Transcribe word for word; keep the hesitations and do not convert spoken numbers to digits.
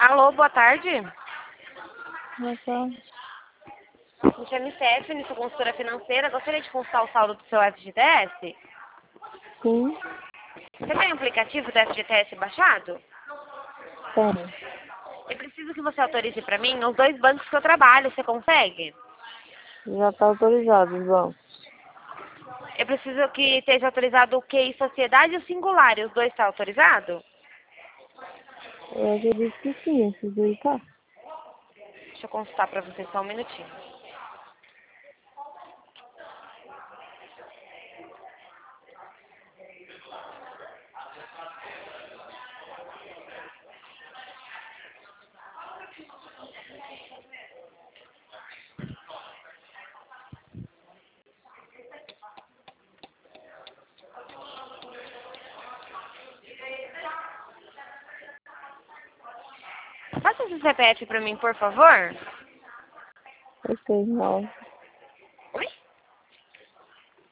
Alô, boa tarde. Boa tarde. Me chamo Stephanie, sou consultora financeira. Gostaria de consultar o saldo do seu F G T S? Sim, Você tem um aplicativo do F G T S baixado? tenho. Eu preciso que você autorize para mim os dois bancos que eu trabalho. Você consegue? Já está autorizado, João. Eu preciso que esteja autorizado o Q I Sociedade e o Singular. E os dois estão autorizados? Eu acredito que sim, esses dois tá. Deixa eu consultar para você só um minutinho. Passa esse C P F para mim, por favor. Ok, nove,